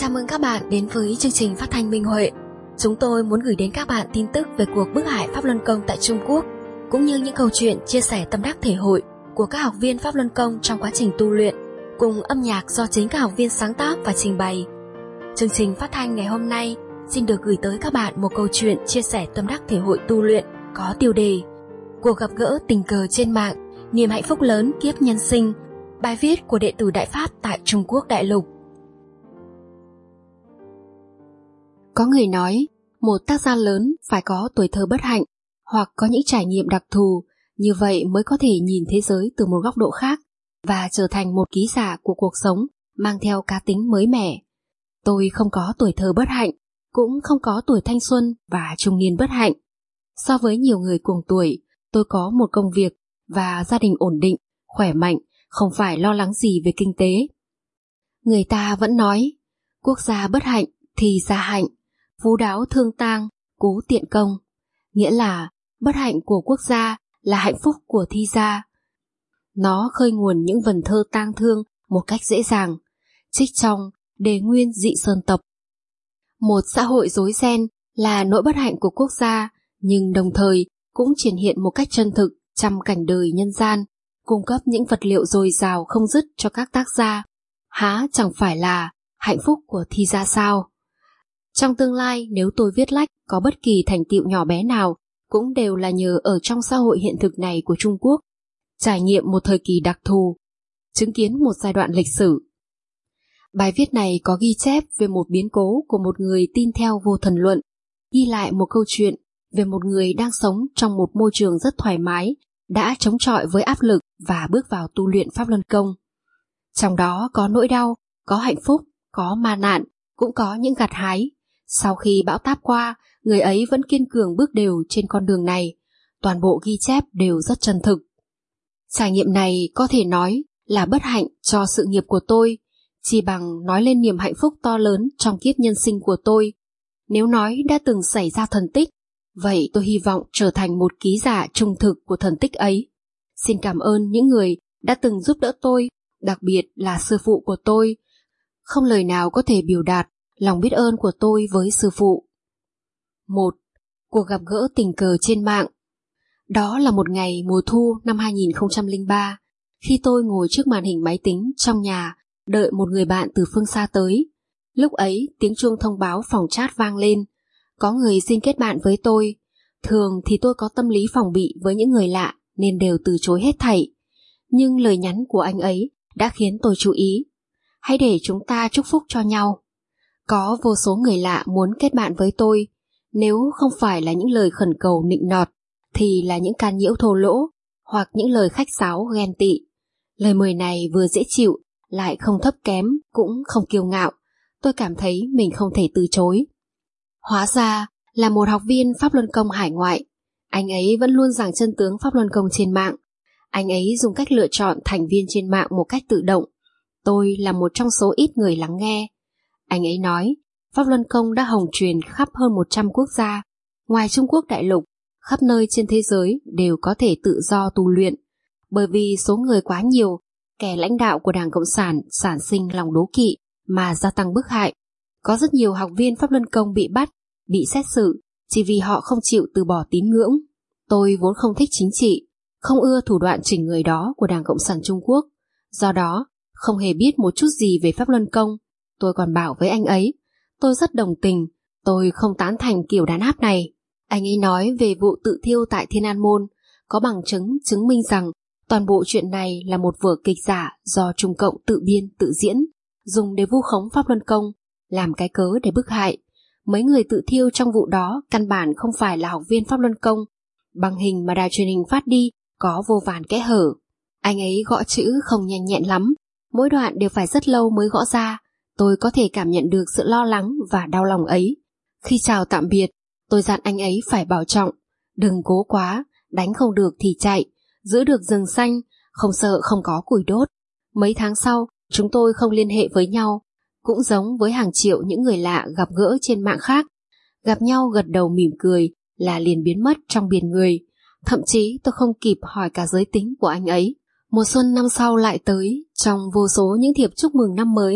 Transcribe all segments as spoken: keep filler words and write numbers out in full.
Chào mừng các bạn đến với chương trình phát thanh Minh Huệ. Chúng tôi muốn gửi đến các bạn tin tức về cuộc bức hại Pháp Luân Công tại Trung Quốc, cũng như những câu chuyện chia sẻ tâm đắc thể hội của các học viên Pháp Luân Công trong quá trình tu luyện, cùng âm nhạc do chính các học viên sáng tác và trình bày. Chương trình phát thanh ngày hôm nay xin được gửi tới các bạn một câu chuyện chia sẻ tâm đắc thể hội tu luyện có tiêu đề Cuộc gặp gỡ tình cờ trên mạng, niềm hạnh phúc lớn kiếp nhân sinh. Bài viết của đệ tử Đại Pháp tại Trung Quốc đại lục. Có người nói, một tác gia lớn phải có tuổi thơ bất hạnh hoặc có những trải nghiệm đặc thù, như vậy mới có thể nhìn thế giới từ một góc độ khác và trở thành một ký giả của cuộc sống mang theo cá tính mới mẻ. Tôi không có tuổi thơ bất hạnh, cũng không có tuổi thanh xuân và trung niên bất hạnh. So với nhiều người cùng tuổi, tôi có một công việc và gia đình ổn định, khỏe mạnh, không phải lo lắng gì về kinh tế. Người ta vẫn nói, quốc gia bất hạnh thì gia hạnh, phú đáo thương tang, cú tiện công. Nghĩa là bất hạnh của quốc gia là hạnh phúc của thi gia. Nó khơi nguồn những vần thơ tang thương một cách dễ dàng, trích trong Đề Nguyên Dị Sơn Tập. Một xã hội rối ren là nỗi bất hạnh của quốc gia, nhưng đồng thời cũng triển hiện một cách chân thực trăm cảnh đời nhân gian, cung cấp những vật liệu dồi dào không dứt cho các tác gia. Há chẳng phải là hạnh phúc của thi gia sao? Trong tương lai, nếu tôi viết lách có bất kỳ thành tựu nhỏ bé nào, cũng đều là nhờ ở trong xã hội hiện thực này của Trung Quốc, trải nghiệm một thời kỳ đặc thù, chứng kiến một giai đoạn lịch sử. Bài viết này có ghi chép về một biến cố của một người tin theo vô thần luận, ghi lại một câu chuyện về một người đang sống trong một môi trường rất thoải mái, đã chống chọi với áp lực và bước vào tu luyện Pháp Luân Công. Trong đó có nỗi đau, có hạnh phúc, có ma nạn, cũng có những gặt hái. Sau khi bão táp qua, người ấy vẫn kiên cường bước đều trên con đường này. Toàn bộ ghi chép đều rất chân thực. Trải nghiệm này có thể nói là bất hạnh cho sự nghiệp của tôi, chỉ bằng nói lên niềm hạnh phúc to lớn trong kiếp nhân sinh của tôi. Nếu nói đã từng xảy ra thần tích, vậy tôi hy vọng trở thành một ký giả trung thực của thần tích ấy. Xin cảm ơn những người đã từng giúp đỡ tôi, đặc biệt là sư phụ của tôi. Không lời nào có thể biểu đạt lòng biết ơn của tôi với sư phụ. một. Cuộc gặp gỡ tình cờ trên mạng. Đó là một ngày mùa thu năm hai nghìn không trăm lẻ ba, khi tôi ngồi trước màn hình máy tính trong nhà, đợi một người bạn từ phương xa tới. Lúc ấy, tiếng chuông thông báo phòng chat vang lên. Có người xin kết bạn với tôi. Thường thì tôi có tâm lý phòng bị với những người lạ, nên đều từ chối hết thảy. Nhưng lời nhắn của anh ấy đã khiến tôi chú ý. Hãy để chúng ta chúc phúc cho nhau. Có vô số người lạ muốn kết bạn với tôi. Nếu không phải là những lời khẩn cầu nịnh nọt, thì là những can nhiễu thô lỗ, hoặc những lời khách sáo ghen tị. Lời mời này vừa dễ chịu, lại không thấp kém, cũng không kiêu ngạo. Tôi cảm thấy mình không thể từ chối. Hóa ra là một học viên Pháp Luân Công hải ngoại. Anh ấy vẫn luôn giảng chân tướng Pháp Luân Công trên mạng. Anh ấy dùng cách lựa chọn thành viên trên mạng một cách tự động. Tôi là một trong số ít người lắng nghe. Anh ấy nói, Pháp Luân Công đã hồng truyền khắp hơn một trăm quốc gia. Ngoài Trung Quốc đại lục, khắp nơi trên thế giới đều có thể tự do tu luyện. Bởi vì số người quá nhiều, kẻ lãnh đạo của Đảng Cộng sản sản sinh lòng đố kỵ mà gia tăng bức hại. Có rất nhiều học viên Pháp Luân Công bị bắt, bị xét xử chỉ vì họ không chịu từ bỏ tín ngưỡng. Tôi vốn không thích chính trị, không ưa thủ đoạn chỉnh người đó của Đảng Cộng sản Trung Quốc. Do đó, không hề biết một chút gì về Pháp Luân Công. Tôi còn bảo với anh ấy, tôi rất đồng tình, tôi không tán thành kiểu đàn áp này. Anh ấy nói về vụ tự thiêu tại Thiên An Môn, có bằng chứng chứng minh rằng toàn bộ chuyện này là một vở kịch giả do Trung Cộng tự biên tự diễn, dùng để vu khống Pháp Luân Công, làm cái cớ để bức hại. Mấy người tự thiêu trong vụ đó căn bản không phải là học viên Pháp Luân Công. Bằng hình mà đài truyền hình phát đi có vô vàn kẽ hở. Anh ấy gõ chữ không nhanh nhẹn lắm, mỗi đoạn đều phải rất lâu mới gõ ra. Tôi có thể cảm nhận được sự lo lắng và đau lòng ấy. Khi chào tạm biệt, tôi dặn anh ấy phải bảo trọng, đừng cố quá, đánh không được thì chạy, giữ được rừng xanh, không sợ không có củi đốt. Mấy tháng sau, chúng tôi không liên hệ với nhau, cũng giống với hàng triệu những người lạ gặp gỡ trên mạng khác. Gặp nhau gật đầu mỉm cười là liền biến mất trong biển người. Thậm chí tôi không kịp hỏi cả giới tính của anh ấy. Mùa xuân năm sau lại tới, trong vô số những thiệp chúc mừng năm mới,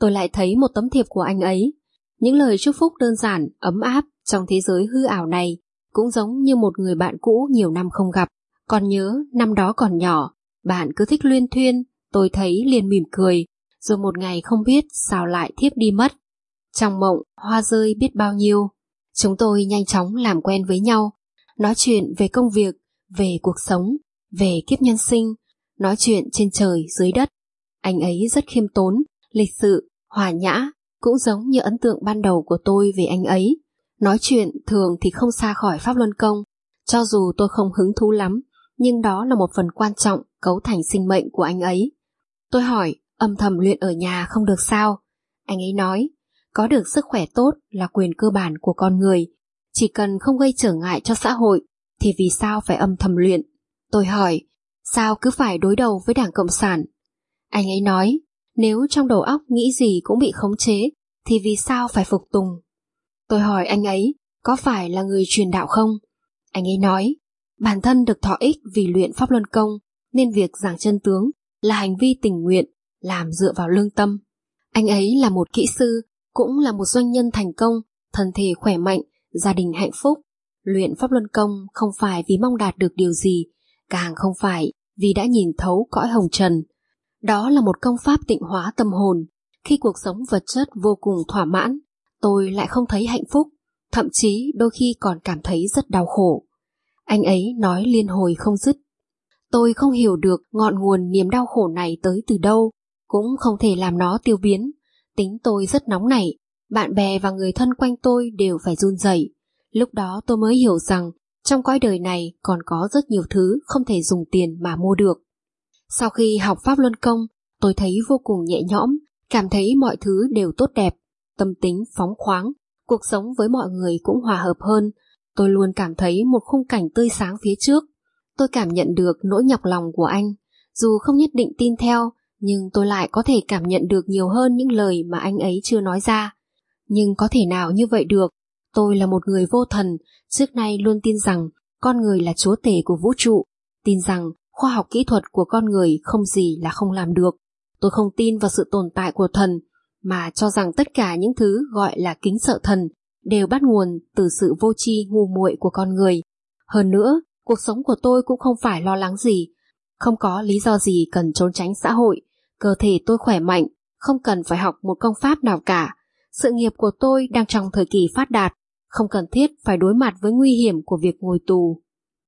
tôi lại thấy một tấm thiệp của anh ấy. Những lời chúc phúc đơn giản, ấm áp trong thế giới hư ảo này, cũng giống như một người bạn cũ nhiều năm không gặp. Còn nhớ năm đó còn nhỏ, bạn cứ thích luyên thuyên, tôi thấy liền mỉm cười, rồi một ngày không biết sao lại thiếp đi mất. Trong mộng, hoa rơi biết bao nhiêu. Chúng tôi nhanh chóng làm quen với nhau, nói chuyện về công việc, về cuộc sống, về kiếp nhân sinh, nói chuyện trên trời dưới đất. Anh ấy rất khiêm tốn, lịch sự, hòa nhã, cũng giống như ấn tượng ban đầu của tôi về anh ấy. Nói chuyện thường thì không xa khỏi pháp luân công, cho dù tôi không hứng thú lắm, nhưng đó là một phần quan trọng cấu thành sinh mệnh của anh ấy. Tôi hỏi, âm thầm luyện ở nhà không được sao? Anh ấy nói, có được sức khỏe tốt là quyền cơ bản của con người, chỉ cần không gây trở ngại cho xã hội, thì vì sao phải âm thầm luyện? Tôi hỏi, sao cứ phải đối đầu với Đảng Cộng sản? Anh ấy nói, nếu trong đầu óc nghĩ gì cũng bị khống chế, thì vì sao phải phục tùng? Tôi hỏi anh ấy, có phải là người truyền đạo không? Anh ấy nói, bản thân được thọ ích vì luyện pháp luân công, nên việc giảng chân tướng là hành vi tình nguyện, làm dựa vào lương tâm. Anh ấy là một kỹ sư, cũng là một doanh nhân thành công, thân thể khỏe mạnh, gia đình hạnh phúc. Luyện pháp luân công không phải vì mong đạt được điều gì, càng không phải vì đã nhìn thấu cõi hồng trần. Đó là một công pháp tịnh hóa tâm hồn. Khi cuộc sống vật chất vô cùng thỏa mãn, tôi lại không thấy hạnh phúc, thậm chí đôi khi còn cảm thấy rất đau khổ. Anh ấy nói liên hồi không dứt. Tôi không hiểu được ngọn nguồn niềm đau khổ này tới từ đâu, cũng không thể làm nó tiêu biến. Tính tôi rất nóng nảy, bạn bè và người thân quanh tôi đều phải run rẩy. Lúc đó tôi mới hiểu rằng trong cõi đời này còn có rất nhiều thứ không thể dùng tiền mà mua được. Sau khi học pháp luân công, tôi thấy vô cùng nhẹ nhõm, cảm thấy mọi thứ đều tốt đẹp, tâm tính phóng khoáng, cuộc sống với mọi người cũng hòa hợp hơn. Tôi luôn cảm thấy một khung cảnh tươi sáng phía trước. Tôi cảm nhận được nỗi nhọc lòng của anh. Dù không nhất định tin theo, nhưng tôi lại có thể cảm nhận được nhiều hơn những lời mà anh ấy chưa nói ra. Nhưng có thể nào như vậy được? Tôi là một người vô thần, trước nay luôn tin rằng con người là chúa tể của vũ trụ, tin rằng khoa học kỹ thuật của con người không gì là không làm được. Tôi không tin vào sự tồn tại của thần, mà cho rằng tất cả những thứ gọi là kính sợ thần đều bắt nguồn từ sự vô tri ngu muội của con người. Hơn nữa, cuộc sống của tôi cũng không phải lo lắng gì, không có lý do gì cần trốn tránh xã hội. Cơ thể tôi khỏe mạnh, không cần phải học một công pháp nào cả. Sự nghiệp của tôi đang trong thời kỳ phát đạt, không cần thiết phải đối mặt với nguy hiểm của việc ngồi tù.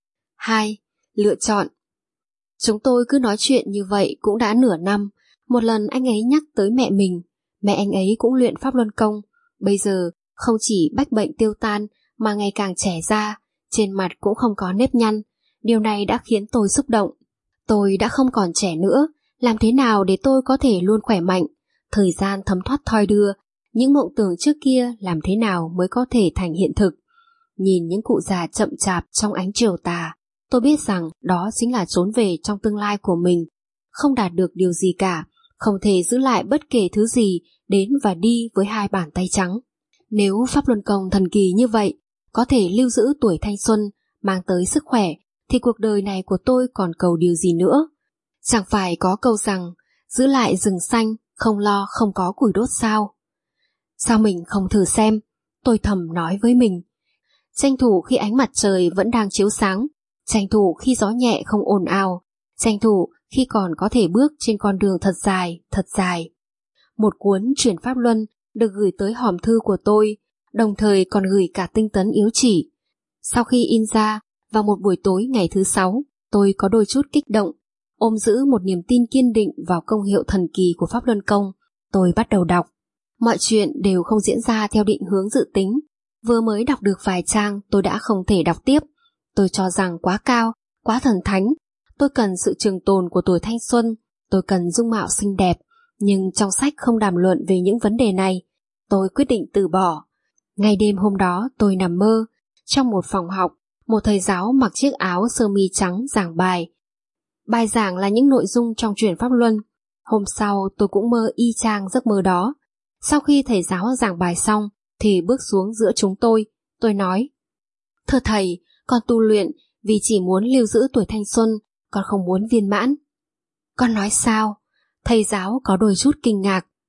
hai. Lựa chọn. Chúng tôi cứ nói chuyện như vậy cũng đã nửa năm. Một lần anh ấy nhắc tới mẹ mình. Mẹ anh ấy cũng luyện pháp luân công. Bây giờ không chỉ bách bệnh tiêu tan mà ngày càng trẻ ra, trên mặt cũng không có nếp nhăn. Điều này đã khiến tôi xúc động. Tôi đã không còn trẻ nữa, làm thế nào để tôi có thể luôn khỏe mạnh? Thời gian thấm thoát thoi đưa, những mộng tưởng trước kia làm thế nào mới có thể thành hiện thực? Nhìn những cụ già chậm chạp trong ánh chiều tà, tôi biết rằng đó chính là trốn về trong tương lai của mình. Không đạt được điều gì cả, không thể giữ lại bất kể thứ gì, đến và đi với hai bàn tay trắng. Nếu pháp luân công thần kỳ như vậy, có thể lưu giữ tuổi thanh xuân, mang tới sức khỏe, thì cuộc đời này của tôi còn cầu điều gì nữa? Chẳng phải có câu rằng, giữ lại rừng xanh, không lo không có củi đốt sao? Sao mình không thử xem? Tôi thầm nói với mình. Tranh thủ khi ánh mặt trời vẫn đang chiếu sáng, tranh thủ khi gió nhẹ không ồn ào, tranh thủ khi còn có thể bước trên con đường thật dài, thật dài. Một cuốn Chuyển Pháp Luân được gửi tới hòm thư của tôi, đồng thời còn gửi cả tinh tấn yếu chỉ. Sau khi in ra, vào một buổi tối ngày thứ sáu, tôi có đôi chút kích động, ôm giữ một niềm tin kiên định vào công hiệu thần kỳ của Pháp Luân Công. Tôi bắt đầu đọc. Mọi chuyện đều không diễn ra theo định hướng dự tính. Vừa mới đọc được vài trang, tôi đã không thể đọc tiếp. Tôi cho rằng quá cao, quá thần thánh. Tôi cần sự trường tồn của tuổi thanh xuân, tôi cần dung mạo xinh đẹp. Nhưng trong sách không đàm luận về những vấn đề này. Tôi quyết định từ bỏ. Ngay đêm hôm đó tôi nằm mơ. Trong một phòng học, một thầy giáo mặc chiếc áo sơ mi trắng giảng bài. Bài giảng là những nội dung trong Chuyển Pháp Luân. Hôm sau tôi cũng mơ y chang giấc mơ đó. Sau khi thầy giáo giảng bài xong thì bước xuống giữa chúng tôi. Tôi nói: Thưa thầy, con tu luyện vì chỉ muốn lưu giữ tuổi thanh xuân, con không muốn viên mãn. Con nói sao? Thầy giáo có đôi chút kinh ngạc.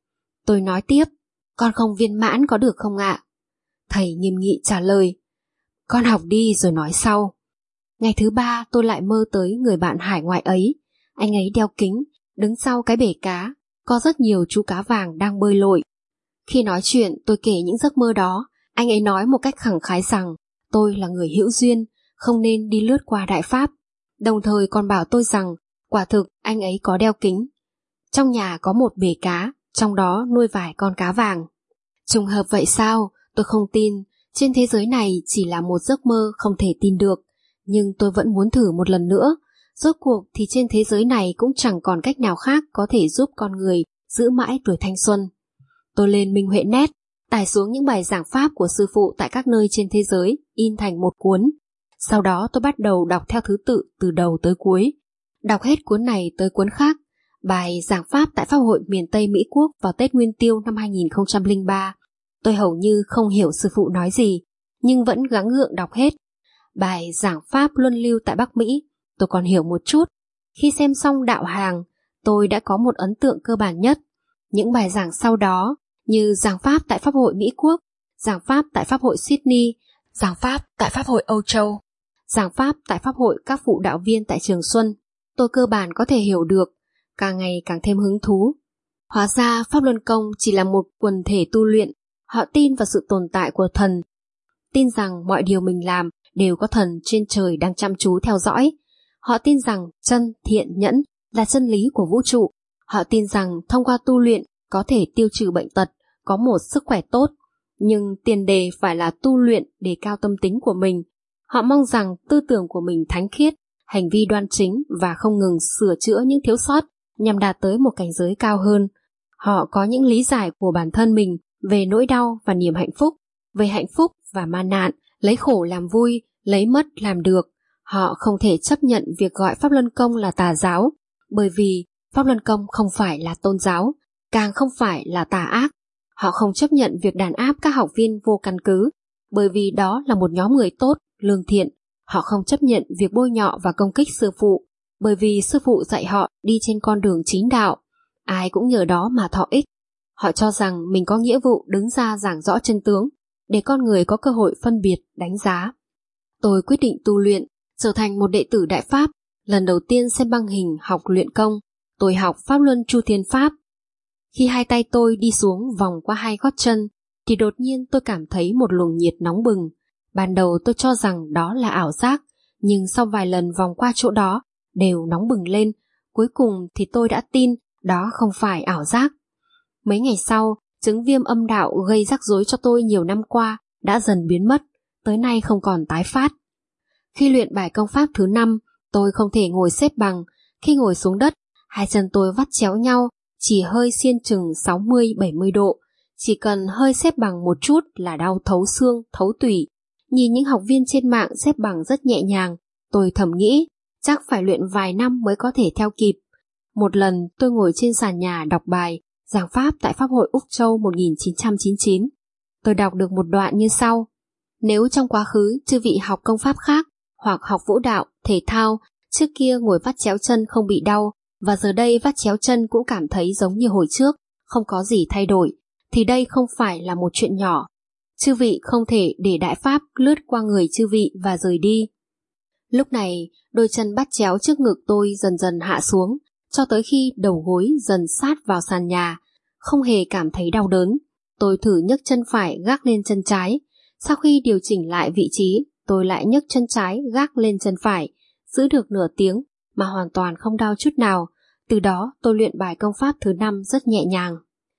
Tôi nói tiếp, con không viên mãn có được không ạ? Thầy nghiêm nghị trả lời, con học đi rồi nói sau. Ngày thứ ba tôi lại mơ tới người bạn hải ngoại ấy. Anh ấy đeo kính, đứng sau cái bể cá, có rất nhiều chú cá vàng đang bơi lội. Khi nói chuyện tôi kể những giấc mơ đó, anh ấy nói một cách khẳng khái rằng tôi là người hữu duyên, không nên đi lướt qua Đại Pháp. Đồng thời còn bảo tôi rằng quả thực anh ấy có đeo kính. Trong nhà có một bể cá, trong đó nuôi vài con cá vàng. Trùng hợp vậy sao? Tôi không tin. Trên thế giới này chỉ là một giấc mơ không thể tin được. Nhưng tôi vẫn muốn thử một lần nữa. Rốt cuộc thì trên thế giới này cũng chẳng còn cách nào khác có thể giúp con người giữ mãi tuổi thanh xuân. Tôi lên Minh Huệ Net, tải xuống những bài giảng pháp của sư phụ tại các nơi trên thế giới, in thành một cuốn. Sau đó tôi bắt đầu đọc theo thứ tự từ đầu tới cuối. Đọc hết cuốn này tới cuốn khác. Bài giảng pháp tại Pháp hội miền Tây Mỹ Quốc vào Tết Nguyên Tiêu năm hai nghìn không trăm lẻ ba. Tôi hầu như không hiểu sư phụ nói gì, nhưng vẫn gắng gượng đọc hết. Bài giảng pháp luân lưu tại Bắc Mỹ, tôi còn hiểu một chút. Khi xem xong đạo hàng, tôi đã có một ấn tượng cơ bản nhất. Những bài giảng sau đó, như giảng pháp tại Pháp hội Mỹ Quốc, giảng pháp tại Pháp hội Sydney, giảng pháp tại Pháp hội Âu Châu, giảng pháp tại Pháp hội các phụ đạo viên tại Trường Xuân, tôi cơ bản có thể hiểu được, càng ngày càng thêm hứng thú. Hóa ra Pháp Luân Công chỉ là một quần thể tu luyện, họ tin vào sự tồn tại của thần, tin rằng mọi điều mình làm đều có thần trên trời đang chăm chú theo dõi. Họ tin rằng chân, thiện, nhẫn là chân lý của vũ trụ. Họ tin rằng thông qua tu luyện có thể tiêu trừ bệnh tật, có một sức khỏe tốt. Nhưng tiền đề phải là tu luyện đề cao tâm tính của mình. Họ mong rằng tư tưởng của mình thánh khiết, hành vi đoan chính và không ngừng sửa chữa những thiếu sót nhằm đạt tới một cảnh giới cao hơn. Họ có những lý giải của bản thân mình về nỗi đau và niềm hạnh phúc, về hạnh phúc và ma nạn, lấy khổ làm vui, lấy mất làm được. Họ không thể chấp nhận việc gọi Pháp Luân Công là tà giáo, bởi vì Pháp Luân Công không phải là tôn giáo, càng không phải là tà ác. Họ không chấp nhận việc đàn áp các học viên vô căn cứ, bởi vì đó là một nhóm người tốt, lương thiện. Họ không chấp nhận việc bôi nhọ và công kích sư phụ, bởi vì sư phụ dạy họ đi trên con đường chính đạo. Ai cũng nhờ đó mà thọ ích. Họ cho rằng mình có nghĩa vụ đứng ra giảng rõ chân tướng, để con người có cơ hội phân biệt, đánh giá. Tôi quyết định tu luyện, trở thành một đệ tử Đại Pháp. Lần đầu tiên xem băng hình học luyện công, tôi học Pháp Luân Chu Thiên Pháp. Khi hai tay tôi đi xuống vòng qua hai gót chân, thì đột nhiên tôi cảm thấy một luồng nhiệt nóng bừng. Ban đầu tôi cho rằng đó là ảo giác, nhưng sau vài lần vòng qua chỗ đó, đều nóng bừng lên. Cuối cùng thì tôi đã tin đó không phải ảo giác. Mấy ngày sau, chứng viêm âm đạo gây rắc rối cho tôi nhiều năm qua đã dần biến mất, tới nay không còn tái phát. Khi luyện bài công pháp thứ năm, tôi không thể ngồi xếp bằng. Khi ngồi xuống đất, hai chân tôi vắt chéo nhau, chỉ hơi xiên chừng sáu mươi bảy mươi độ. Chỉ cần hơi xếp bằng một chút là đau thấu xương, thấu tủy. Nhìn những học viên trên mạng xếp bằng rất nhẹ nhàng, tôi thầm nghĩ chắc phải luyện vài năm mới có thể theo kịp. Một lần tôi ngồi trên sàn nhà đọc bài giảng pháp tại Pháp hội Úc Châu một nghìn chín trăm chín mươi chín. Tôi đọc được một đoạn như sau: nếu trong quá khứ chư vị học công pháp khác hoặc học vũ đạo, thể thao, trước kia ngồi vắt chéo chân không bị đau, và giờ đây vắt chéo chân cũng cảm thấy giống như hồi trước, không có gì thay đổi, thì đây không phải là một chuyện nhỏ. Chư vị không thể để đại pháp lướt qua người chư vị và rời đi. Lúc này, đôi chân bắt chéo trước ngực tôi dần dần hạ xuống, cho tới khi đầu gối dần sát vào sàn nhà, không hề cảm thấy đau đớn. Tôi thử nhấc chân phải gác lên chân trái. Sau khi điều chỉnh lại vị trí, tôi lại nhấc chân trái gác lên chân phải, giữ được nửa tiếng mà hoàn toàn không đau chút nào. Từ đó tôi luyện bài công pháp thứ năm rất nhẹ nhàng.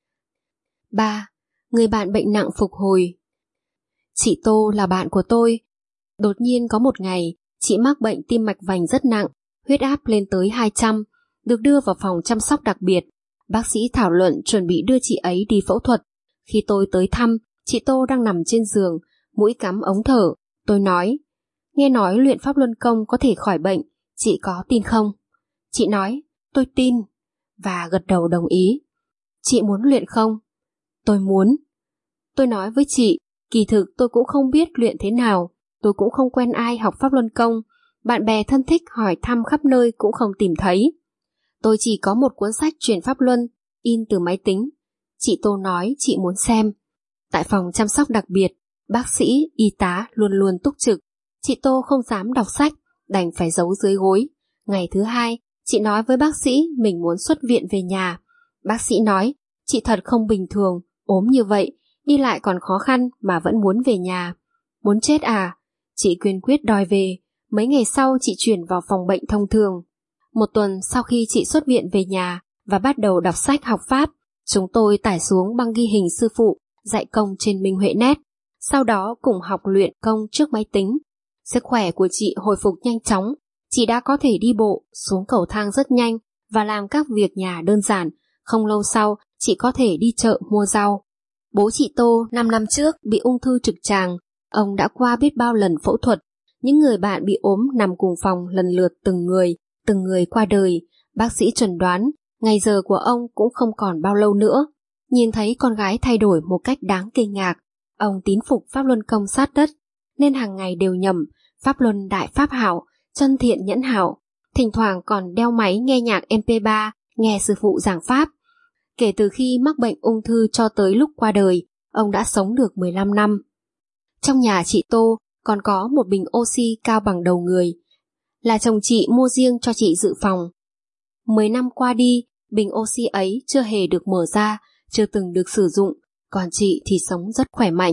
ba. Người bạn bệnh nặng phục hồi. Chị Tô là bạn của tôi. Đột nhiên có một ngày, chị mắc bệnh tim mạch vành rất nặng, huyết áp lên tới hai trăm, được đưa vào phòng chăm sóc đặc biệt. Bác sĩ thảo luận chuẩn bị đưa chị ấy đi phẫu thuật. Khi tôi tới thăm, chị Tô đang nằm trên giường, mũi cắm ống thở. Tôi nói, nghe nói luyện pháp luân công có thể khỏi bệnh, chị có tin không? Chị nói, tôi tin, và gật đầu đồng ý. Chị muốn luyện không? Tôi muốn. Tôi nói với chị, kỳ thực tôi cũng không biết luyện thế nào, tôi cũng không quen ai học pháp luân công, bạn bè thân thích hỏi thăm khắp nơi cũng không tìm thấy. Tôi chỉ có một cuốn sách truyền pháp luân, in từ máy tính. Chị Tô nói chị muốn xem. Tại phòng chăm sóc đặc biệt, bác sĩ, y tá luôn luôn túc trực. Chị Tô không dám đọc sách, đành phải giấu dưới gối. Ngày thứ hai, chị nói với bác sĩ mình muốn xuất viện về nhà. Bác sĩ nói, chị thật không bình thường, ốm như vậy, đi lại còn khó khăn mà vẫn muốn về nhà. Muốn chết à? Chị kiên quyết đòi về. Mấy ngày sau chị chuyển vào phòng bệnh thông thường. Một tuần sau khi chị xuất viện về nhà và bắt đầu đọc sách học Pháp, chúng tôi tải xuống băng ghi hình sư phụ dạy công trên Minh Huệ Net, sau đó cùng học luyện công trước máy tính. Sức khỏe của chị hồi phục nhanh chóng, chị đã có thể đi bộ, xuống cầu thang rất nhanh và làm các việc nhà đơn giản. Không lâu sau, chị có thể đi chợ mua rau. Bố chị Tô năm năm trước bị ung thư trực tràng, ông đã qua biết bao lần phẫu thuật. Những người bạn bị ốm nằm cùng phòng lần lượt từng người, từng người qua đời. Bác sĩ chuẩn đoán ngày giờ của ông cũng không còn bao lâu nữa. Nhìn thấy con gái thay đổi một cách đáng kinh ngạc, ông tín phục pháp luân công sát đất, nên hàng ngày đều nhầm pháp luân đại pháp hảo, chân thiện nhẫn hảo. Thỉnh thoảng còn đeo máy nghe nhạc em pê ba, nghe sư phụ giảng pháp. Kể từ khi mắc bệnh ung thư cho tới lúc qua đời, ông đã sống được mười lăm năm. Trong nhà chị Tô còn có một bình oxy cao bằng đầu người, là chồng chị mua riêng cho chị dự phòng. Mười năm qua đi, bình oxy ấy chưa hề được mở ra, chưa từng được sử dụng, còn chị thì sống rất khỏe mạnh.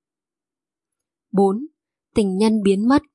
bốn. Tình nhân biến mất.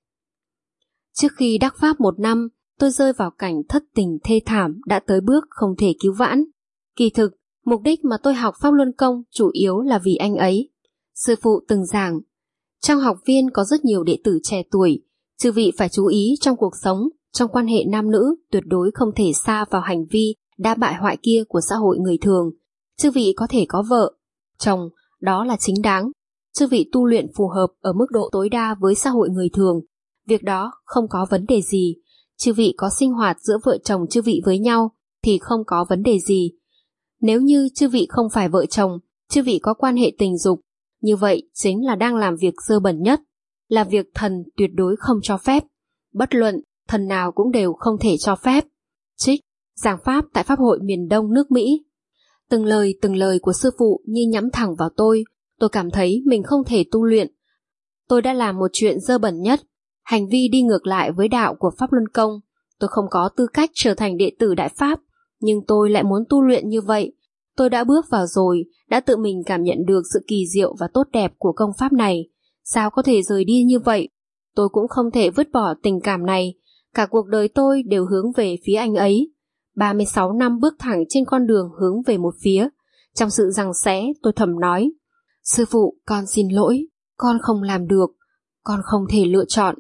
Trước khi đắc pháp một năm, tôi rơi vào cảnh thất tình thê thảm đã tới bước không thể cứu vãn. Kỳ thực, mục đích mà tôi học pháp luân công chủ yếu là vì anh ấy. Sư phụ từng giảng, trong học viên có rất nhiều đệ tử trẻ tuổi, chư vị phải chú ý trong cuộc sống, trong quan hệ nam nữ tuyệt đối không thể sa vào hành vi đã bại hoại kia của xã hội người thường. Chư vị có thể có vợ, chồng, đó là chính đáng. Chư vị tu luyện phù hợp ở mức độ tối đa với xã hội người thường, việc đó không có vấn đề gì. Chư vị có sinh hoạt giữa vợ chồng chư vị với nhau thì không có vấn đề gì. Nếu như chư vị không phải vợ chồng, chư vị có quan hệ tình dục, như vậy chính là đang làm việc dơ bẩn nhất, là việc thần tuyệt đối không cho phép. Bất luận, thần nào cũng đều không thể cho phép. Trích, giảng pháp tại Pháp hội miền Đông nước Mỹ. Từng lời từng lời của sư phụ như nhắm thẳng vào tôi, tôi cảm thấy mình không thể tu luyện. Tôi đã làm một chuyện dơ bẩn nhất, hành vi đi ngược lại với đạo của Pháp Luân Công. Tôi không có tư cách trở thành đệ tử Đại Pháp, nhưng tôi lại muốn tu luyện như vậy. Tôi đã bước vào rồi, đã tự mình cảm nhận được sự kỳ diệu và tốt đẹp của công pháp này. Sao có thể rời đi như vậy? Tôi cũng không thể vứt bỏ tình cảm này. Cả cuộc đời tôi đều hướng về phía anh ấy. ba mươi sáu năm bước thẳng trên con đường hướng về một phía. Trong sự giằng xé, tôi thầm nói, sư phụ, con xin lỗi, con không làm được, con không thể lựa chọn.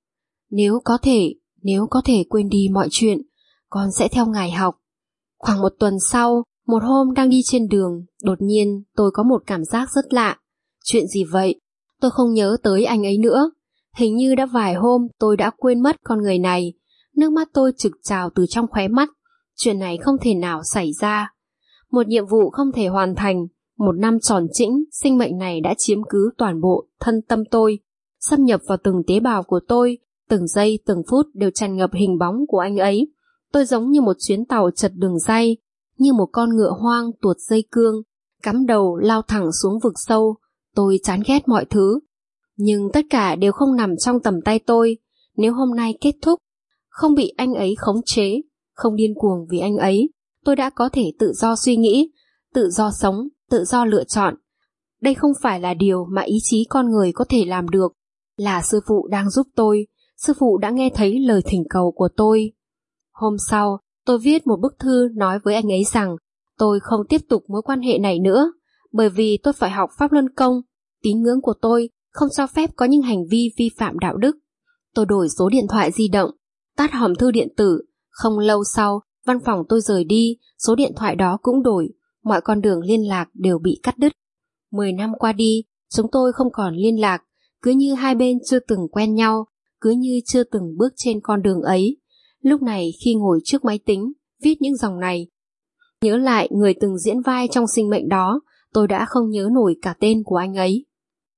Nếu có thể, nếu có thể quên đi mọi chuyện, con sẽ theo ngài học. Khoảng một tuần sau, một hôm đang đi trên đường, đột nhiên tôi có một cảm giác rất lạ. Chuyện gì vậy? Tôi không nhớ tới anh ấy nữa. Hình như đã vài hôm tôi đã quên mất con người này. Nước mắt tôi trực trào từ trong khóe mắt. Chuyện này không thể nào xảy ra. Một nhiệm vụ không thể hoàn thành. Một năm tròn trĩnh, sinh mệnh này đã chiếm cứ toàn bộ thân tâm tôi, xâm nhập vào từng tế bào của tôi. Từng giây từng phút đều tràn ngập hình bóng của anh ấy. Tôi giống như một chuyến tàu chật đường ray, như một con ngựa hoang tuột dây cương, cắm đầu lao thẳng xuống vực sâu. Tôi chán ghét mọi thứ, nhưng tất cả đều không nằm trong tầm tay tôi. Nếu hôm nay kết thúc, không bị anh ấy khống chế, không điên cuồng vì anh ấy, tôi đã có thể tự do suy nghĩ, tự do sống, tự do lựa chọn. Đây không phải là điều mà ý chí con người có thể làm được. Là sư phụ đang giúp tôi. Sư phụ đã nghe thấy lời thỉnh cầu của tôi. Hôm sau, tôi viết một bức thư nói với anh ấy rằng tôi không tiếp tục mối quan hệ này nữa, bởi vì tôi phải học Pháp Luân Công. Tín ngưỡng của tôi không cho phép có những hành vi vi phạm đạo đức. Tôi đổi số điện thoại di động, tắt hòm thư điện tử. Không lâu sau, văn phòng tôi rời đi, số điện thoại đó cũng đổi. Mọi con đường liên lạc đều bị cắt đứt. Mười năm qua đi, chúng tôi không còn liên lạc, cứ như hai bên chưa từng quen nhau, cứ như chưa từng bước trên con đường ấy. Lúc này khi ngồi trước máy tính, viết những dòng này, nhớ lại người từng diễn vai trong sinh mệnh đó, tôi đã không nhớ nổi cả tên của anh ấy.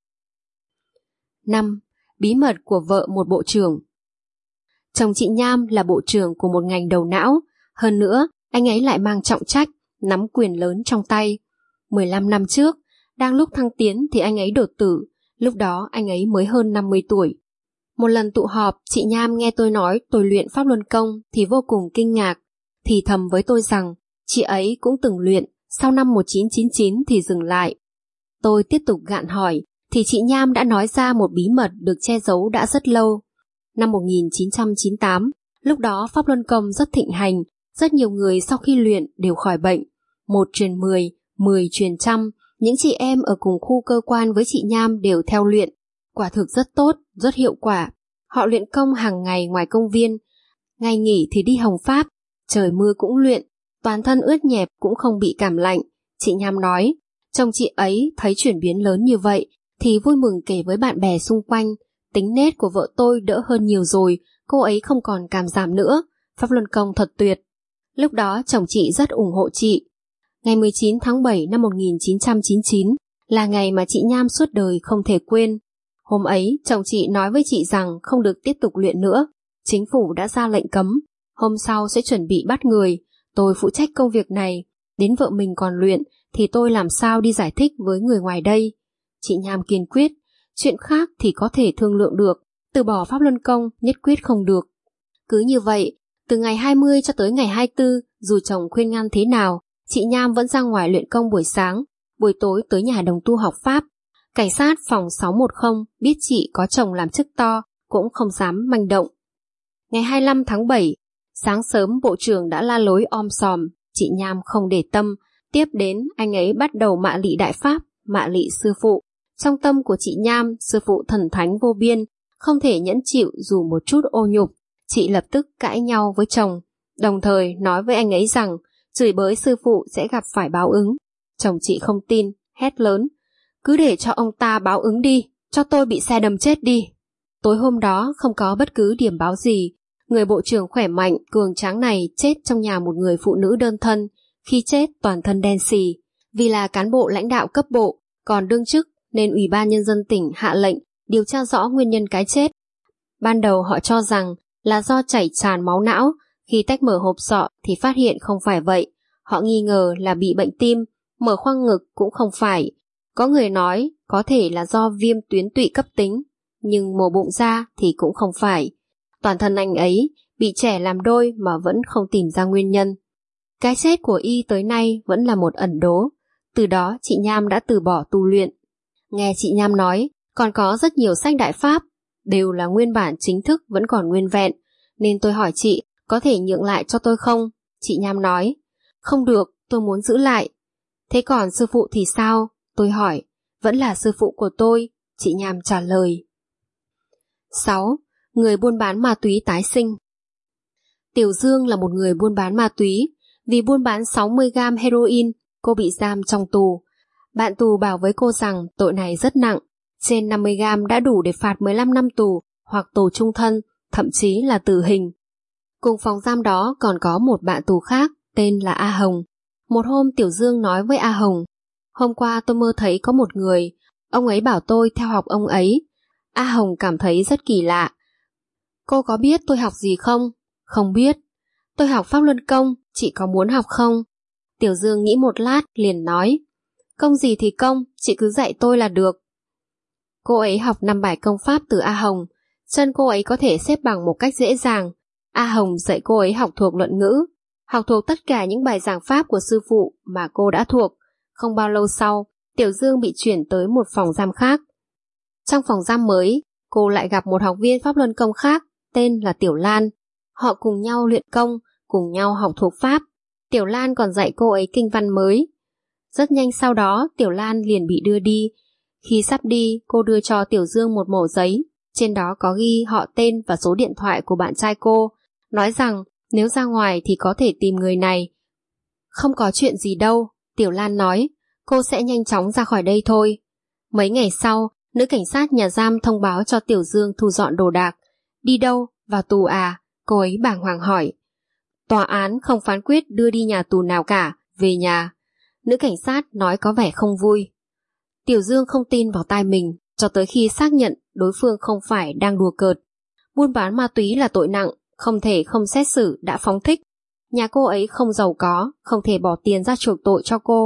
năm. Bí mật của vợ một bộ trưởng. Chồng chị Nham là bộ trưởng của một ngành đầu não, hơn nữa, anh ấy lại mang trọng trách, nắm quyền lớn trong tay. mười lăm năm trước, đang lúc thăng tiến thì anh ấy đột tử, lúc đó anh ấy mới hơn năm mươi tuổi. Một lần tụ họp, chị Nham nghe tôi nói tôi luyện Pháp Luân Công thì vô cùng kinh ngạc, thì thầm với tôi rằng chị ấy cũng từng luyện, sau năm một nghìn chín trăm chín mươi chín thì dừng lại. Tôi tiếp tục gạn hỏi, thì chị Nham đã nói ra một bí mật được che giấu đã rất lâu. Năm một nghìn chín trăm chín mươi tám, lúc đó Pháp Luân Công rất thịnh hành, rất nhiều người sau khi luyện đều khỏi bệnh. Một truyền mười, mười truyền trăm, những chị em ở cùng khu cơ quan với chị Nham đều theo luyện. Quả thực rất tốt, rất hiệu quả. Họ luyện công hàng ngày ngoài công viên, ngày nghỉ thì đi Hồng Pháp, trời mưa cũng luyện, toàn thân ướt nhẹp cũng không bị cảm lạnh. Chị Nham nói, chồng chị ấy thấy chuyển biến lớn như vậy thì vui mừng kể với bạn bè xung quanh. Tính nết của vợ tôi đỡ hơn nhiều rồi, cô ấy không còn cảm giảm nữa, Pháp Luân Công thật tuyệt. Lúc đó chồng chị rất ủng hộ chị. Ngày mười chín tháng bảy năm một nghìn chín trăm chín mươi chín là ngày mà chị Nham suốt đời không thể quên. Hôm ấy chồng chị nói với chị rằng không được tiếp tục luyện nữa, chính phủ đã ra lệnh cấm, hôm sau sẽ chuẩn bị bắt người, tôi phụ trách công việc này, đến vợ mình còn luyện thì tôi làm sao đi giải thích với người ngoài đây. Chị Nham kiên quyết, chuyện khác thì có thể thương lượng được, từ bỏ Pháp Luân Công nhất quyết không được. Cứ như vậy, từ ngày hai mươi cho tới ngày hai mươi tư, dù chồng khuyên ngăn thế nào, chị Nham vẫn ra ngoài luyện công buổi sáng, buổi tối tới nhà đồng tu học Pháp. Cảnh sát phòng sáu một không biết chị có chồng làm chức to, cũng không dám manh động. Ngày hai mươi lăm tháng bảy, sáng sớm bộ trưởng đã la lối om sòm, chị Nham không để tâm, tiếp đến anh ấy bắt đầu mạ lị Đại Pháp, mạ lị sư phụ. Trong tâm của chị Nham, sư phụ thần thánh vô biên, không thể nhẫn chịu dù một chút ô nhục. Chị lập tức cãi nhau với chồng, đồng thời nói với anh ấy rằng chửi bới sư phụ sẽ gặp phải báo ứng. Chồng chị không tin, hét lớn, cứ để cho ông ta báo ứng đi, cho tôi bị xe đâm chết đi. Tối hôm đó không có bất cứ điểm báo gì, người bộ trưởng khỏe mạnh, cường tráng này chết trong nhà một người phụ nữ đơn thân, khi chết toàn thân đen xì. Vì là cán bộ lãnh đạo cấp bộ, còn đương chức nên Ủy ban Nhân dân tỉnh hạ lệnh điều tra rõ nguyên nhân cái chết. Ban đầu họ cho rằng là do chảy tràn máu não, khi tách mở hộp sọ thì phát hiện không phải vậy. Họ nghi ngờ là bị bệnh tim, mở khoang ngực cũng không phải. Có người nói có thể là do viêm tuyến tụy cấp tính, nhưng mổ bụng ra thì cũng không phải. Toàn thân anh ấy bị trẻ làm đôi mà vẫn không tìm ra nguyên nhân. Cái chết của y tới nay vẫn là một ẩn đố. Từ đó chị Nham đã từ bỏ tu luyện. Nghe chị Nham nói, còn có rất nhiều sách Đại Pháp, đều là nguyên bản chính thức vẫn còn nguyên vẹn, nên tôi hỏi chị có thể nhượng lại cho tôi không? Chị Nham nói, không được, tôi muốn giữ lại. Thế còn sư phụ thì sao? Tôi hỏi, vẫn là sư phụ của tôi, chị Nham trả lời. sáu. Người buôn bán ma túy tái sinh. Tiểu Dương là một người buôn bán ma túy. Vì buôn bán sáu mươi gam heroin, cô bị giam trong tù. Bạn tù bảo với cô rằng tội này rất nặng, trên năm mươi gam đã đủ để phạt mười lăm năm tù hoặc tù chung thân, thậm chí là tử hình. Cùng phòng giam đó còn có một bạn tù khác, tên là A Hồng. Một hôm Tiểu Dương nói với A Hồng, hôm qua tôi mơ thấy có một người, ông ấy bảo tôi theo học ông ấy. A Hồng cảm thấy rất kỳ lạ. Cô có biết tôi học gì không? Không biết. Tôi học Pháp Luân Công, chị có muốn học không? Tiểu Dương nghĩ một lát liền nói, công gì thì công, chị cứ dạy tôi là được. Cô ấy học năm bài công pháp từ A Hồng, chân cô ấy có thể xếp bằng một cách dễ dàng. A Hồng dạy cô ấy học thuộc luận ngữ, học thuộc tất cả những bài giảng pháp của sư phụ mà cô đã thuộc. Không bao lâu sau, Tiểu Dương bị chuyển tới một phòng giam khác. Trong phòng giam mới, cô lại gặp một học viên Pháp Luân Công khác, tên là Tiểu Lan. Họ cùng nhau luyện công, cùng nhau học thuộc pháp. Tiểu Lan còn dạy cô ấy kinh văn mới. Rất nhanh sau đó, Tiểu Lan liền bị đưa đi. Khi sắp đi, cô đưa cho Tiểu Dương một mẩu giấy, trên đó có ghi họ tên và số điện thoại của bạn trai cô, nói rằng nếu ra ngoài thì có thể tìm người này. Không có chuyện gì đâu, Tiểu Lan nói, cô sẽ nhanh chóng ra khỏi đây thôi. Mấy ngày sau, nữ cảnh sát nhà giam thông báo cho Tiểu Dương thu dọn đồ đạc. Đi đâu? Vào tù à? Cô ấy bàng hoàng hỏi. Tòa án không phán quyết đưa đi nhà tù nào cả, về nhà. Nữ cảnh sát nói có vẻ không vui. Tiểu Dương không tin vào tai mình, cho tới khi xác nhận đối phương không phải đang đùa cợt. Buôn bán ma túy là tội nặng, không thể không xét xử đã phóng thích. Nhà cô ấy không giàu có, không thể bỏ tiền ra chuộc tội cho cô.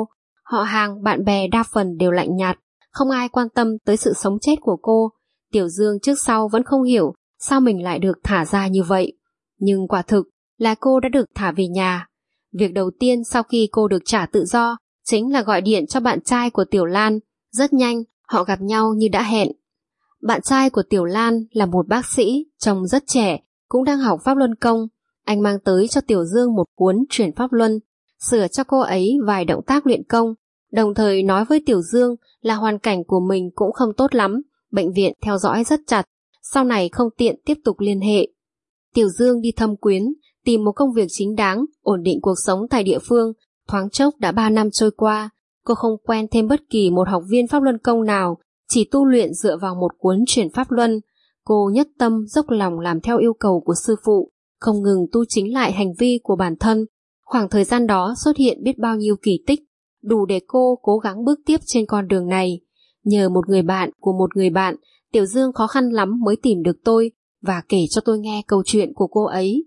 Họ hàng, bạn bè đa phần đều lạnh nhạt, không ai quan tâm tới sự sống chết của cô. Tiểu Dương trước sau vẫn không hiểu sao mình lại được thả ra như vậy. Nhưng quả thực là cô đã được thả về nhà. Việc đầu tiên sau khi cô được trả tự do chính là gọi điện cho bạn trai của Tiểu Lan. Rất nhanh, họ gặp nhau như đã hẹn. Bạn trai của Tiểu Lan là một bác sĩ, trông rất trẻ, cũng đang học Pháp Luân Công. Anh mang tới cho Tiểu Dương một cuốn Chuyển Pháp Luân, sửa cho cô ấy vài động tác luyện công, đồng thời nói với Tiểu Dương là hoàn cảnh của mình cũng không tốt lắm, bệnh viện theo dõi rất chặt, sau này không tiện tiếp tục liên hệ. Tiểu Dương đi thâm quyến, tìm một công việc chính đáng, ổn định cuộc sống tại địa phương. Thoáng chốc đã ba năm trôi qua, cô không quen thêm bất kỳ một học viên Pháp Luân Công nào, chỉ tu luyện dựa vào một cuốn Chuyển Pháp Luân. Cô nhất tâm dốc lòng làm theo yêu cầu của sư phụ, không ngừng tu chính lại hành vi của bản thân. Khoảng thời gian đó xuất hiện biết bao nhiêu kỳ tích, đủ để cô cố gắng bước tiếp trên con đường này. Nhờ một người bạn của một người bạn, Tiểu Dương khó khăn lắm mới tìm được tôi và kể cho tôi nghe câu chuyện của cô ấy.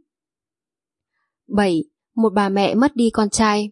bảy. Một bà mẹ mất đi con trai.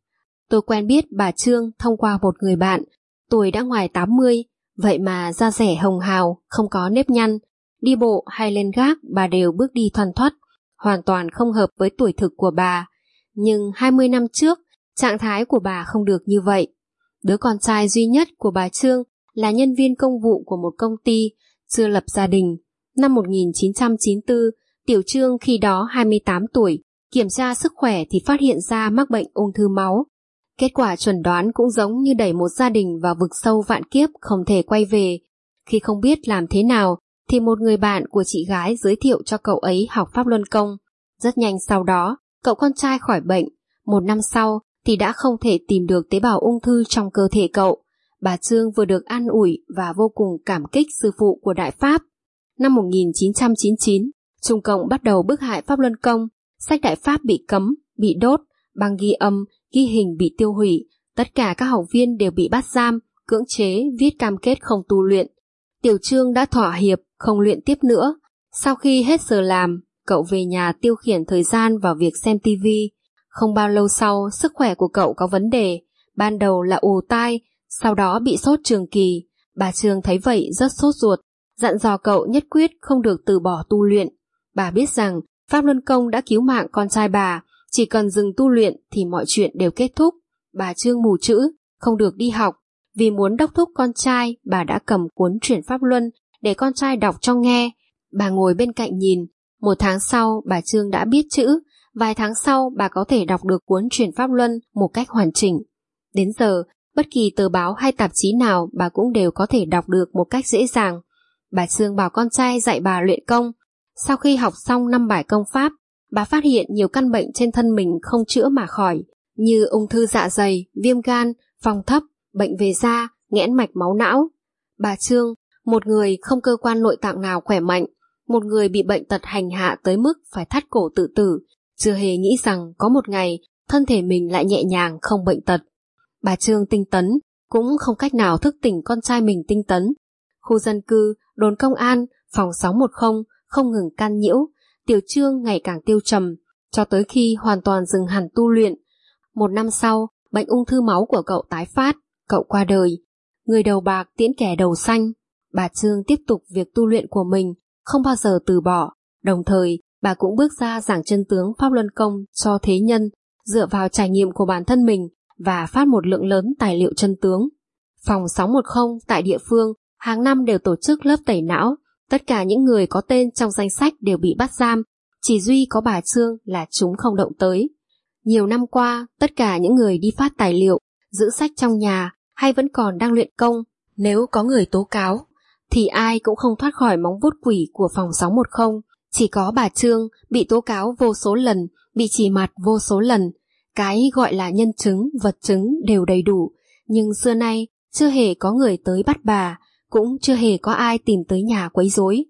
Tôi quen biết bà Trương thông qua một người bạn, tuổi đã ngoài tám mươi, vậy mà da dẻ hồng hào, không có nếp nhăn. Đi bộ hay lên gác bà đều bước đi thoăn thoắt, hoàn toàn không hợp với tuổi thực của bà. Nhưng hai mươi năm trước, trạng thái của bà không được như vậy. Đứa con trai duy nhất của bà Trương là nhân viên công vụ của một công ty, chưa lập gia đình. Năm một nghìn chín trăm chín mươi tư, Tiểu Trương khi đó hai mươi tám tuổi, kiểm tra sức khỏe thì phát hiện ra mắc bệnh ung thư máu. Kết quả chuẩn đoán cũng giống như đẩy một gia đình vào vực sâu vạn kiếp không thể quay về. Khi không biết làm thế nào, thì một người bạn của chị gái giới thiệu cho cậu ấy học Pháp Luân Công. Rất nhanh sau đó, cậu con trai khỏi bệnh. Một năm sau thì đã không thể tìm được tế bào ung thư trong cơ thể cậu. Bà Trương vừa được an ủi và vô cùng cảm kích sư phụ của Đại Pháp. Năm một nghìn chín trăm chín mươi chín, Trung Cộng bắt đầu bức hại Pháp Luân Công. Sách Đại Pháp bị cấm, bị đốt, băng ghi âm, ghi hình bị tiêu hủy. Tất cả các học viên đều bị bắt giam, cưỡng chế, viết cam kết không tu luyện. Tiểu Trương đã thỏa hiệp, không luyện tiếp nữa. Sau khi hết giờ làm, cậu về nhà tiêu khiển thời gian vào việc xem tivi. Không bao lâu sau, sức khỏe của cậu có vấn đề. Ban đầu là ù tai, sau đó bị sốt trường kỳ. Bà Trương thấy vậy rất sốt ruột, dặn dò cậu nhất quyết không được từ bỏ tu luyện. Bà biết rằng Pháp Luân Công đã cứu mạng con trai bà, chỉ cần dừng tu luyện thì mọi chuyện đều kết thúc. Bà Trương mù chữ, không được đi học. Vì muốn đốc thúc con trai, bà đã cầm cuốn Chuyển Pháp Luân để con trai đọc cho nghe. Bà ngồi bên cạnh nhìn. Một tháng sau, bà Trương đã biết chữ. Vài tháng sau, bà có thể đọc được cuốn Chuyển Pháp Luân một cách hoàn chỉnh. Đến giờ, bất kỳ tờ báo hay tạp chí nào bà cũng đều có thể đọc được một cách dễ dàng. Bà Trương bảo con trai dạy bà luyện công. Sau khi học xong năm bài công pháp, bà phát hiện nhiều căn bệnh trên thân mình không chữa mà khỏi, như ung thư dạ dày, viêm gan, phong thấp, bệnh về da, nghẽn mạch máu não. Bà Trương, một người không cơ quan nội tạng nào khỏe mạnh, một người bị bệnh tật hành hạ tới mức phải thắt cổ tự tử, chưa hề nghĩ rằng có một ngày thân thể mình lại nhẹ nhàng không bệnh tật. Bà Trương tinh tấn, cũng không cách nào thức tỉnh con trai mình tinh tấn. Khu dân cư, đồn công an, phòng sáu một không không ngừng can nhiễu. Tiểu Trương ngày càng tiêu trầm, cho tới khi hoàn toàn dừng hẳn tu luyện. Một năm sau, bệnh ung thư máu của cậu tái phát, cậu qua đời. Người đầu bạc tiễn kẻ đầu xanh. Bà Trương tiếp tục việc tu luyện của mình, không bao giờ từ bỏ. Đồng thời, bà cũng bước ra giảng chân tướng Pháp Luân Công cho thế nhân, dựa vào trải nghiệm của bản thân mình và phát một lượng lớn tài liệu chân tướng. Phòng sáu một không tại địa phương hàng năm đều tổ chức lớp tẩy não. Tất cả những người có tên trong danh sách đều bị bắt giam, chỉ duy có bà Trương là chúng không động tới. Nhiều năm qua, tất cả những người đi phát tài liệu, giữ sách trong nhà hay vẫn còn đang luyện công, nếu có người tố cáo, thì ai cũng không thoát khỏi móng vuốt quỷ của phòng sáu một không. Chỉ có bà Trương bị tố cáo vô số lần, bị chỉ mặt vô số lần. Cái gọi là nhân chứng, vật chứng đều đầy đủ, nhưng xưa nay chưa hề có người tới bắt bà, cũng chưa hề có ai tìm tới nhà quấy rối.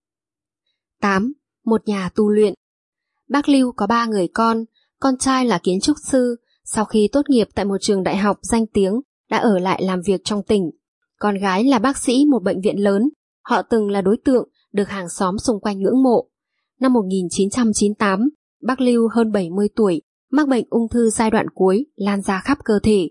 tám. Một nhà tu luyện. Bác Lưu có ba người con, con trai là kiến trúc sư, sau khi tốt nghiệp tại một trường đại học danh tiếng, đã ở lại làm việc trong tỉnh. Con gái là bác sĩ một bệnh viện lớn, họ từng là đối tượng được hàng xóm xung quanh ngưỡng mộ. Năm một nghìn chín trăm chín mươi tám, bác Lưu hơn bảy mươi tuổi, mắc bệnh ung thư giai đoạn cuối lan ra khắp cơ thể.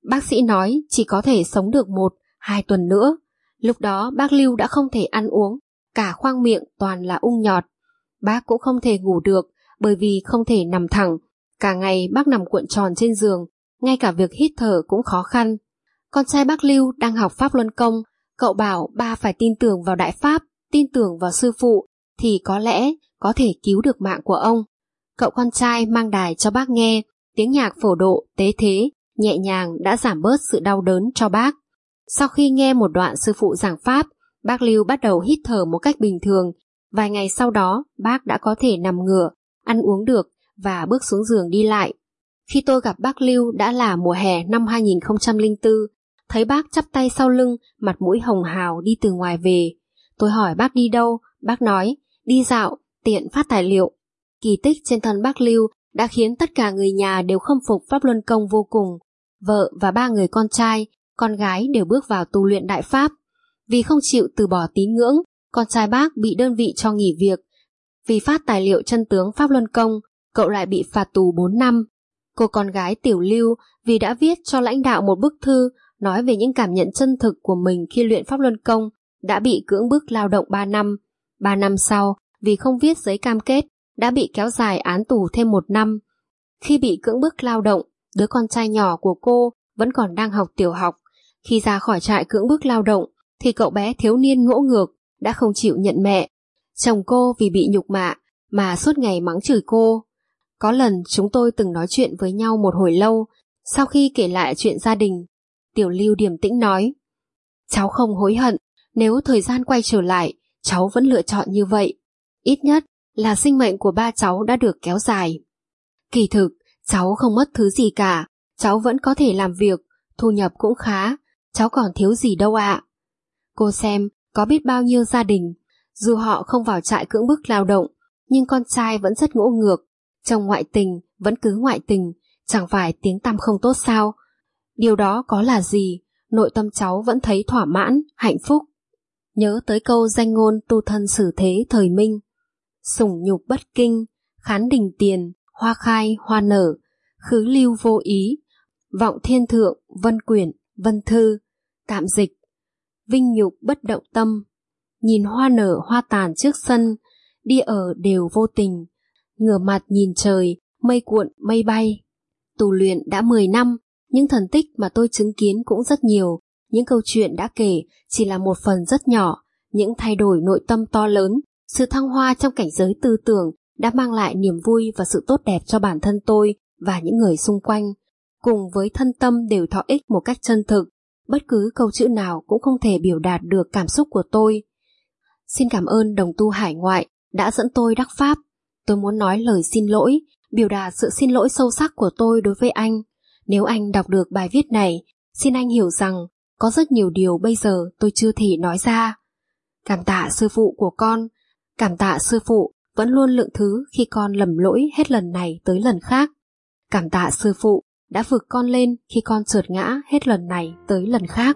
Bác sĩ nói chỉ có thể sống được một, hai tuần nữa. Lúc đó bác Lưu đã không thể ăn uống, cả khoang miệng toàn là ung nhọt. Bác cũng không thể ngủ được bởi vì không thể nằm thẳng. Cả ngày bác nằm cuộn tròn trên giường, ngay cả việc hít thở cũng khó khăn. Con trai bác Lưu đang học Pháp Luân Công, cậu bảo ba phải tin tưởng vào Đại Pháp, tin tưởng vào sư phụ, thì có lẽ có thể cứu được mạng của ông. Cậu con trai mang đài cho bác nghe, tiếng nhạc phổ độ, tế thế, nhẹ nhàng đã giảm bớt sự đau đớn cho bác. Sau khi nghe một đoạn sư phụ giảng Pháp, bác Lưu bắt đầu hít thở một cách bình thường. Vài ngày sau đó, bác đã có thể nằm ngửa, ăn uống được và bước xuống giường đi lại. Khi tôi gặp bác Lưu đã là mùa hè năm hai nghìn không trăm lẻ bốn, thấy bác chắp tay sau lưng, mặt mũi hồng hào đi từ ngoài về. Tôi hỏi bác đi đâu, bác nói, đi dạo, tiện phát tài liệu. Kỳ tích trên thân bác Lưu đã khiến tất cả người nhà đều khâm phục Pháp Luân Công vô cùng. Vợ và ba người con trai, con gái đều bước vào tu luyện Đại Pháp. Vì không chịu từ bỏ tín ngưỡng, con trai bác bị đơn vị cho nghỉ việc. Vì phát tài liệu chân tướng Pháp Luân Công, cậu lại bị phạt tù bốn năm. Cô con gái Tiểu Lưu vì đã viết cho lãnh đạo một bức thư nói về những cảm nhận chân thực của mình khi luyện Pháp Luân Công, đã bị cưỡng bức lao động ba năm. ba năm sau, vì không viết giấy cam kết, đã bị kéo dài án tù thêm một năm. Khi bị cưỡng bức lao động, đứa con trai nhỏ của cô vẫn còn đang học tiểu học. Khi ra khỏi trại cưỡng bức lao động, thì cậu bé thiếu niên ngỗ ngược, đã không chịu nhận mẹ. Chồng cô vì bị nhục mạ mà suốt ngày mắng chửi cô. Có lần chúng tôi từng nói chuyện với nhau một hồi lâu. Sau khi kể lại chuyện gia đình, Tiểu Lưu điềm tĩnh nói, cháu không hối hận, nếu thời gian quay trở lại, cháu vẫn lựa chọn như vậy. Ít nhất là sinh mệnh của ba cháu đã được kéo dài. Kỳ thực, cháu không mất thứ gì cả, cháu vẫn có thể làm việc, thu nhập cũng khá, cháu còn thiếu gì đâu ạ. Cô xem, có biết bao nhiêu gia đình, dù họ không vào trại cưỡng bức lao động, nhưng con trai vẫn rất ngỗ ngược, chồng ngoại tình vẫn cứ ngoại tình, chẳng phải tiếng tăm không tốt sao? Điều đó có là gì, nội tâm cháu vẫn thấy thỏa mãn, hạnh phúc. Nhớ tới câu danh ngôn tu thân xử thế thời Minh, sủng nhục bất kinh, khán đình tiền, hoa khai hoa nở, khứ lưu vô ý, vọng thiên thượng, vân quyển, vân thư, tạm dịch, vinh nhục bất động tâm, nhìn hoa nở hoa tàn trước sân, đi ở đều vô tình, ngửa mặt nhìn trời, mây cuộn mây bay. Tu luyện đã mười năm, những thần tích mà tôi chứng kiến cũng rất nhiều, những câu chuyện đã kể chỉ là một phần rất nhỏ, những thay đổi nội tâm to lớn, sự thăng hoa trong cảnh giới tư tưởng đã mang lại niềm vui và sự tốt đẹp cho bản thân tôi và những người xung quanh, cùng với thân tâm đều thọ ích một cách chân thực. Bất cứ câu chữ nào cũng không thể biểu đạt được cảm xúc của tôi. Xin cảm ơn đồng tu hải ngoại đã dẫn tôi đắc pháp. Tôi muốn nói lời xin lỗi, biểu đạt sự xin lỗi sâu sắc của tôi đối với anh. Nếu anh đọc được bài viết này, xin anh hiểu rằng có rất nhiều điều bây giờ tôi chưa thể nói ra. Cảm tạ sư phụ của con, cảm tạ sư phụ vẫn luôn lượng thứ khi con lầm lỗi hết lần này tới lần khác. Cảm tạ sư phụ đã vực con lên khi con trượt ngã hết lần này tới lần khác.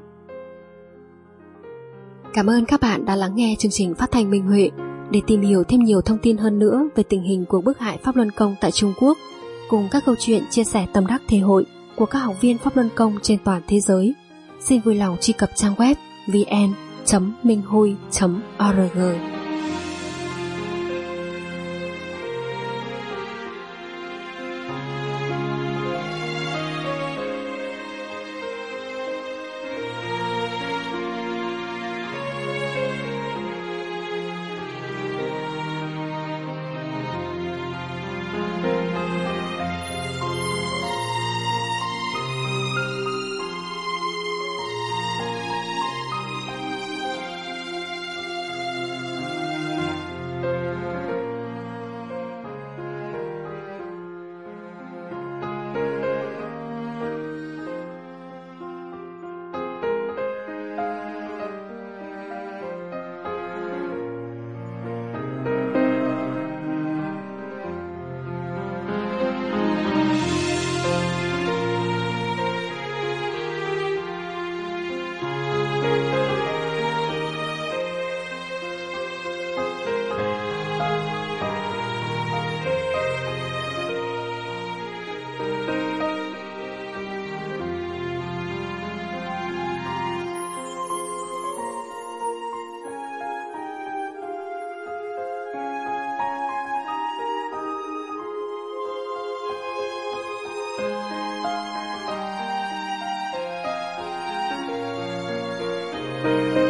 Cảm ơn các bạn đã lắng nghe chương trình phát thanh Minh Huệ. Để tìm hiểu thêm nhiều thông tin hơn nữa về tình hình cuộc bức hại Pháp Luân Công tại Trung Quốc, cùng các câu chuyện chia sẻ tâm đắc thể hội của các học viên Pháp Luân Công trên toàn thế giới, xin vui lòng truy cập trang web vn chấm minh hui chấm org. Thank you.